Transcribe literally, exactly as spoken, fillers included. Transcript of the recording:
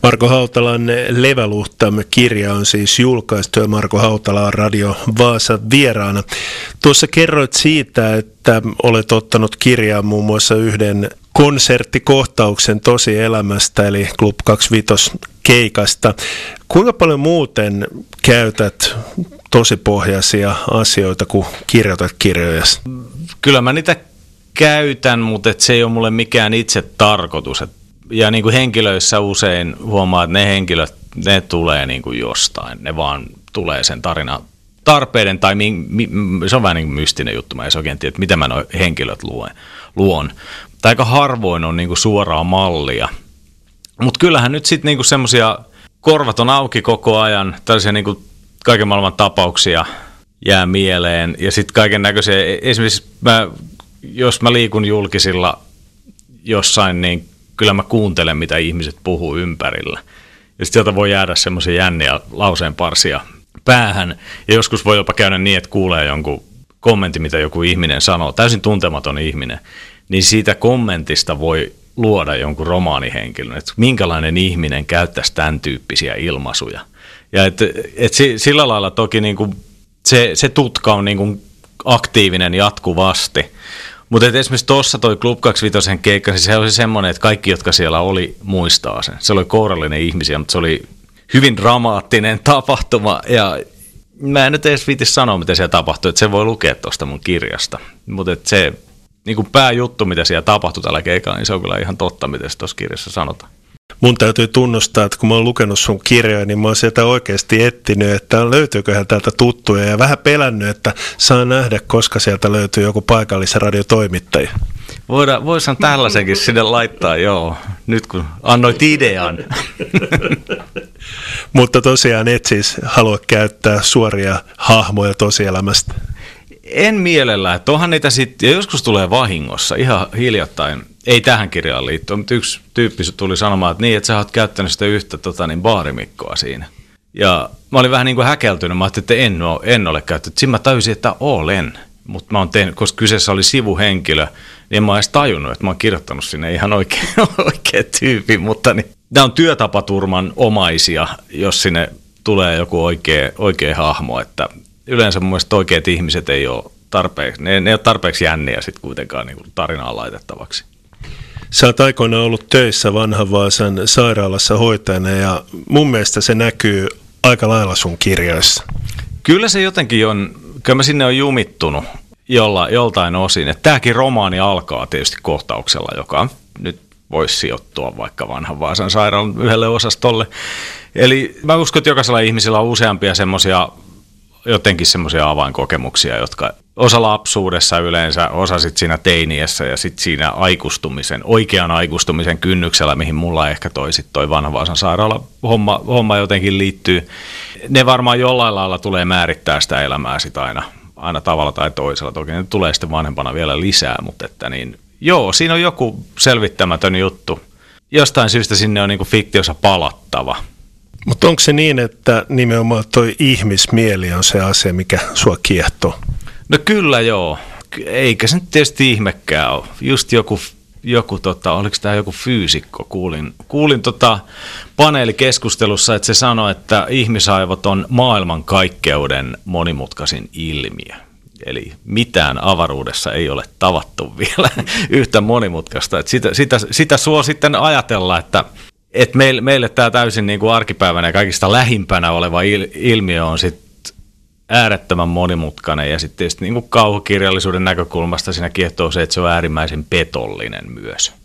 Marko Hautalan Leväluhtamme kirja on siis julkaistu ja Marko Hautala on Radio Vaasan vieraana. Tuossa kerroit siitä, että olet ottanut kirjaan muun muassa yhden konserttikohtauksen tosielämästä eli Club kaksikymmentäviisi keikasta. Kuinka paljon muuten käytät tosipohjaisia asioita, kun kirjoitat kirjojasi? Kyllä mä niitä käytän, mutta et se ei ole mulle mikään itse tarkoitus. Et, ja niin kuin henkilöissä usein huomaa, että ne henkilöt, ne tulee niin kuin jostain. Ne vaan tulee sen tarinan tarpeiden, tai mi, mi, se on vähän niin kuin mystinen juttu. Mä en oikein tiedä, että mitä mä nuo henkilöt luen, luon. Tai aika harvoin on niin kuin suoraa mallia. Mutta kyllähän nyt sitten niin kuin semmoisia korvat on auki koko ajan, tällaisia niin kuin kaiken maailman tapauksia jää mieleen. Ja sitten kaiken näköisiä, esimerkiksi mä, jos mä liikun julkisilla jossain, niin kyllä mä kuuntelen, mitä ihmiset puhuu ympärillä. Ja sitten sieltä voi jäädä semmoisia jänniä lauseenparsia päähän. Ja joskus voi jopa käydä niin, että kuulee jonkun kommentin, mitä joku ihminen sanoo, täysin tuntematon ihminen. Niin siitä kommentista voi luoda jonkun romaanihenkilön, että minkälainen ihminen käyttäisi tämän tyyppisiä ilmaisuja. Ja et, et sillä lailla toki niinku se, se tutka on niinku aktiivinen jatkuvasti. Mutta esimerkiksi tuossa toi Club kaksikymmentäviisi keikka, siis se oli semmoinen, että kaikki, jotka siellä oli, muistaa sen. Se oli kourallinen ihmisiä, mutta se oli hyvin dramaattinen tapahtuma. Ja mä en nyt edes viitsi sanoa, mitä siellä tapahtui, että se voi lukea tuosta mun kirjasta. Mutta se niin kuin pääjuttu, mitä siellä tapahtui tällä keikalla, niin se on kyllä ihan totta, mitä se tuossa kirjassa sanotaan. Mun täytyy tunnustaa, että kun mä oon lukenut sun kirjoja, niin mä oon sieltä oikeasti etsinyt, että löytyyköhän täältä tuttuja ja vähän pelännyt, että saa nähdä, koska sieltä löytyy joku paikallisen radiotoimittaja. Voidaan, voisin tällaisenkin sinne laittaa, joo, nyt kun annoit idean. Mutta tosiaan et siis halua käyttää suoria hahmoja tosielämästä. En mielellä, että onhan niitä sitten, ja joskus tulee vahingossa, ihan hiljattain, ei tähän kirjaan liittyen, mutta yksi tyyppi tuli sanomaan, että niin, että sä oot käyttänyt sitä yhtä tota, niin baarimikkoa siinä. Ja mä olin vähän niin kuin häkeltynyt, mä ajattelin, että en ole, en ole käyttänyt. Siinä mä tajusin, että olen, mutta mä oon tehnyt, koska kyseessä oli sivuhenkilö, niin en mä edes tajunnut, että mä oon kirjoittanut sinne ihan oikein, oikein tyypin, mutta niin, nämä on työtapaturman omaisia, jos sinne tulee joku oikea, oikea hahmo, että yleensä mun mielestä oikeat ihmiset ei ole tarpeeksi, ne, ne ei ole tarpeeksi jänniä sitten kuitenkaan niin kuin tarinaan laitettavaksi. Sä oot aikoinaan ollut töissä Vanhan Vaasan sairaalassa hoitajana ja mun mielestä se näkyy aika lailla sun kirjoissa. Kyllä se jotenkin on, kyllä mä sinne on jumittunut jolla, joltain osin. Että tämäkin romaani alkaa tietysti kohtauksella, joka nyt voisi sijoittua vaikka Vanhan Vaasan sairaalan yhdelle osastolle. Eli mä uskon, että jokaisella ihmisellä on useampia semmoisia jotenkin semmoisia avainkokemuksia, jotka osa lapsuudessa yleensä, osa sitten siinä teiniässä ja sitten siinä aikuistumisen, oikean aikuistumisen kynnyksellä, mihin mulla ehkä toi sitten toi Vanhan Vaasan sairaala homma, homma jotenkin liittyy. Ne varmaan jollain lailla tulee määrittää sitä elämää sitten aina, aina tavalla tai toisella. Toki ne tulee sitten vanhempana vielä lisää, mutta että niin, joo, siinä on joku selvittämätön juttu. Jostain syystä sinne on niinku fiktiossa palattava. Mutta onko se niin, että nimenomaan toi ihmismieli on se asia, mikä sua kiehtoo? No kyllä joo. Eikä se nyt tietysti ihmekään ole. Just joku, joku tota, oliko tämä joku fyysikko, kuulin, kuulin tota paneelikeskustelussa, että se sanoi, että ihmisaivot on maailmankaikkeuden monimutkaisin ilmiö. Eli mitään avaruudessa ei ole tavattu vielä yhtä monimutkaista. Että sitä, sitä, sitä suo sitten ajatella, että että meille, meille tämä täysin niin kuin arkipäivänä ja kaikista lähimpänä oleva il, ilmiö on sitten äärettömän monimutkainen ja sitten tietysti niin kuin kauhukirjallisuuden näkökulmasta siinä kiehtoo se, että se on äärimmäisen petollinen myös.